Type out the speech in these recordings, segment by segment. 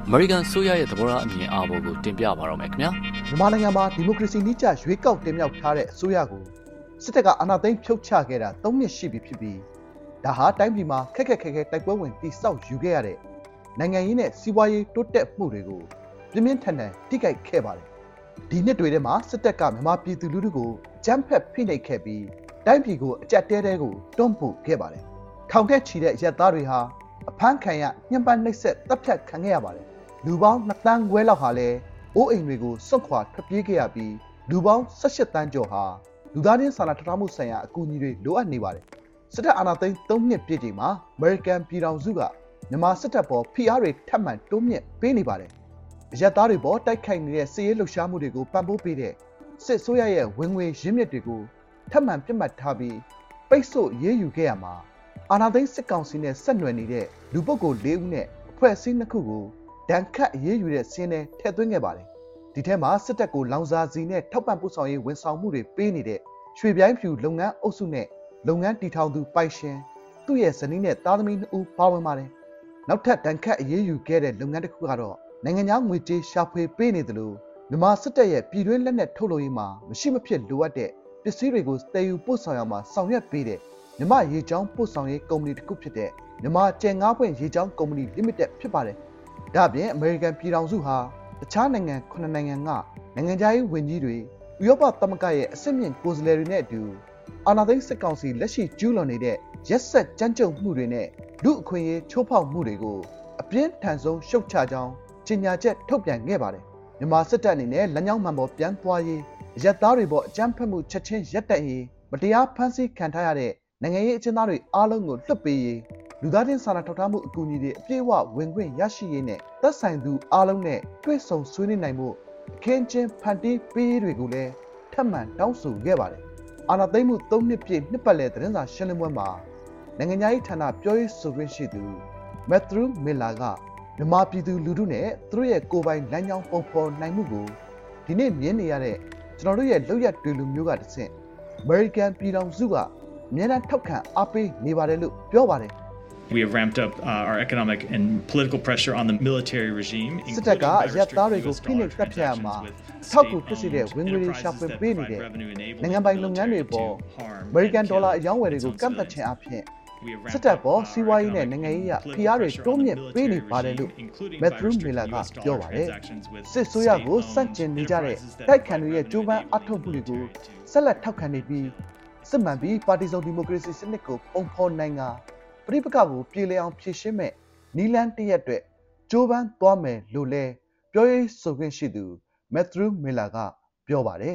American ဆိုရရဲ့သဘောထားအမြင်အားပေါ်ကိုတင်ပြပါတော့မယ်ခင်ဗျာမြန်မာနိုင်ငံမှာဒီမိုကရေစီနည်းကျရွေးကောက်တင်မြှောက်ထားတဲ့အစိုးရကိုစစ်တပ်ကအာဏာသိမ်းဖြုတ်ချခဲ့တာ3နှစ်ရှိပြီဖြစ်ပြီးဒါဟာတိုင်းပြည်မှာခက်ခက်ခဲခဲတိုက်ပွဲဝင်တိစောက်ယူခဲ့ရတဲ့နိုင်ငံရေးနဲ့စီးပွားရေးတိုးတက်မှုတွေကိုပြင်းပြင်းထန်ထန်ထိခိုက်ခဲ့ပါတယ်ဒီနှစ်တွေထဲမှာစစ်တပ်ကမြန်မာပြည်သူလူထုကိုကြမ်းဖက်ဖိနှိပ်ခဲ့ပြီးတိုင်းပြည်ကိုအကြက်တဲတဲကိုတွန်းပို့ခဲ့ပါတယ်ထောင်ထဲချီတဲ့ရက်သားတွေဟာအဖမ်းခံရညှဉ်းပန်းနှိပ်စက်တပ်ဖြတ်ခံခဲ့ရပါတယ်လူပေါင်း2တန်းခွဲလောက်ဟာလည်းအိုးအိမ်တွေကိုစွန့်ခွာထွက်ပြေးခဲ့ရပြီးလူပေါင်း18တန်းကျော်ဟာလူသားချင်းစာနာထောက်ထားမှုဆိုင်ရာအကူအညီတွေလိုအပ်နေပါတယ်စစ်တပ်အာဏာသိမ်း3နှစ်ပြည့်ချိန်မှာ American ပြည်ထောင်စုကမြန်မာစစ်တပ်ပေါ်ဖိအားတွေထပ်မံတိုးမြင့်ပေးနေပါတယ်အရက်သားတွေပေါ်တိုက်ခိုက်နေတဲ့စစ်ရေးလှုပ်ရှားမှုတွေကိုပံ့ပိုးပေးတဲ့စစ်ဆိုးရရဲ့ဝင်ငွေရင်းမြစ်တွေကိုထပ်မံပြတ်မှတ်ထားပြီးပိတ်ဆို့ရေးယူခဲ့ရမှာအာဏာသိမ်းစစ်ကောင်စီနဲ့ဆက်နွယ်နေတဲ့လူပုဂ္ဂိုလ်4ဦးနဲ့အဖွဲ့အစည်း2ခုကိုဒဏ်ခတ်အရေးယူတဲ့စီးနဲ့ထည့်သွင်းခဲ့ပါတယ်ဒီထဲမှာစစ်တပ်ကိုလောင်စာဆီနဲ့ထောက်ပံ့ပို့ဆောင်ရေးဝန်ဆောင်မှုတွေပေးနေတဲ့ရွှေပြိုင်းဖြူလုပ်ငန်းအုပ်စုနဲ့လုပ်ငန်းတည်ထောင်သူပိုင်ရှင်သူ့ရဲ့ဇနီးနဲ့သားသမီး2ဦးပါဝင်ပါတယ်နောက်ထပ်ဒဏ်ခတ်အရေးယူခဲ့တဲ့လုပ်ငန်းတစ်ခုကတော့နိုင်ငံခြားငွေကြေးရှာဖွေပေးနေတယ်လို့မြန်မာစစ်တပ်ရဲ့ပြည်တွင်းလက်နက်ထုတ်လုပ်ရေးမှာမရှိမဖြစ်လိုအပ်တဲ့ပစ္စည်းတွေကိုတည်ယူပို့ဆောင်ရမှာဆောင်ရွက်ပေးတဲ့မြန်မာရေကြောင်းပို့ဆောင်ရေးကုမ္ပဏီတစ်ခုဖြစ်တဲ့မြန်မာကျယ်ငါးပွင့်ရေကြောင်းကုမ္ပဏီ Limited ဖြစ်ပါတယ်ဒါ့အပြင် American ပြည်ထောင်စုဟာတခြားနိုင်ငံ9နိုင်ငံကနိုင်ငံခြားရေးဝန်ကြီးတွေဥရောပသမဂ္ဂရဲ့အဆင့်မြင့်ကိုယ်စားလှယ်တွေနဲ့အတူအာဏာသိမ်းစစ်ကောင်စီလက်ရှိကျူးလွန်နေတဲ့ရက်စက်ကြမ်းကြုတ်မှုတွေနဲ့လူအခွင့်အရေးချိုးဖောက်မှုတွေကိုအပြင်းထန်ဆုံးရှုတ်ချကြောင်းကြေညာချက်ထုတ်ပြန်ခဲ့ပါတယ်မြန်မာစစ်တပ်အနေနဲ့လမ်းကြောင်းမှန်ပေါ်ပြန်သွားရေးရက်သားတွေပေါ်အကြမ်းဖက်မှုချက်ချင်းရပ်တန့်ရေးမတရားဖမ်းဆီးခံထားရတဲ့နိုင်ငံရေးအကျဉ်းသားတွေအားလုံးကိုလွှတ်ပေးရေးလူသားချင်းစာနာထောက်ထားမှုအကူအညီတွေအပြည့်အဝဝင်ခွင့်ရရှိရေးနဲ့သက်ဆိုင်သူအားလုံးနဲ့တွေ့ဆုံဆွေးနွေးနိုင်မှုအခင်းချင်းဖန်တီးပေးရေးတွေကိုလည်းထပ်မံတောင်းဆိုခဲ့ပါတယ်အာဏာသိမ်းမှု3နှစ်ပြည့်နှစ်ပတ်လည်သတင်းစာရှင်းလင်းပွဲမှာနိုင်ငံရေးဌာနပြောရေးဆိုခွင့်ရှိသူမက်သရူးမီလာကမြန်မာပြည်သူလူထုနဲ့သူတို့ရဲ့ကိုယ်ပိုင်လမ်းကြောင်းပုံဖော်နိုင်မှုကိုဒီနေ့မြင်နေရတဲ့ကျွန်တော်တို့ရဲ့လုပ်ရက်တွေလိုမျိုးကတစ်ဆင့် American ပြည်ထောင်စုကအများနဲ့ထောက်ခံအားပေးနေပါတယ်လို့ပြောပါတယ် We have ramped up our economic and political pressure on the military regime. စစ်တပ်ကအရက်သားတွေကိုဖိနှိပ်တပ်ဖြတ်ရမှာထောက်ကူဖြစ်စေတဲ့ဝင်ငွေတွေရှာဖွေပေးနေတဲ့နိုင်ငံပိုင်လုပ်ငန်းတွေပေါ် American ဒေါ်လာအယောင်းဝယ်တွေကိုကန့်သတ်ခြင်းအပြင်စစ်တပ်ပေါ်စီးပွားရေးနဲ့နိုင်ငံရေးအဖိအားတွေတိုးမြင့်ပေးနေပါတယ်လို့မက်သရူးမီလာကပြောပါတယ်စစ်ဆိုးရကိုစန့်ကျင်နေကြတဲ့တိုက်ခံတွေရဲ့ကြိုးပမ်းအထောက်မှုတွေကိုဆက်လက်ထောက်ခံနေပြီးစစ်မှန်ပြီးပါတီစုံဒီမိုကရေစီစနစ်ကိုပုံဖော်နိုင်ကပရိပက္ခကိုပြေလည်အောင်ဖြေရှင်းမဲ့နီလန်းတရက်အတွက်ကြိုးပမ်းသွားမယ်လို့လဲပြောရေးဆိုခွင့်ရှိသူမက်သရူးမီလာကပြောပါတယ်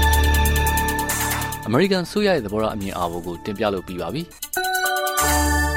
American ဆိုရရဲ့သဘောထားအမြင်အားပေါ်ကိုတင်ပြလို့ပြီးပါပြီ